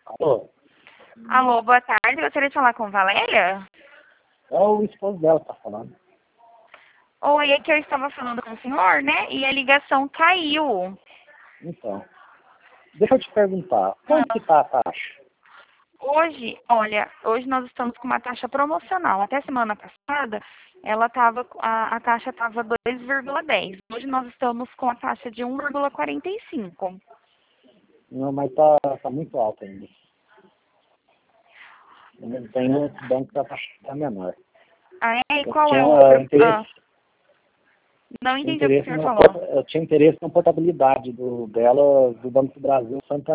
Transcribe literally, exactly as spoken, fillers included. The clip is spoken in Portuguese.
Alô? Alô, boa tarde. Gostaria de falar com Valéria? É o esposo dela que tá falando. Oi, é que eu estava falando com o senhor, né? E a ligação caiu. Então, deixa eu te perguntar, quanto que Ah, tá a taxa? Hoje, olha, hoje nós estamos com uma taxa promocional. Até semana passada, ela tava, a, a taxa estava dois vírgula dez. Hoje nós estamos com a taxa de um vírgula quarenta e cinco. Não, mas tá, tá muito alto ainda. Tem outro banco que a taxa tá menor. Ah, é? E Eu qual é tinha o uh, outro? Ah, interesse, não tinha entendi o que o interesse senhor na, falou. eu tinha interesse na portabilidade do, dela do Banco do Brasil Santander.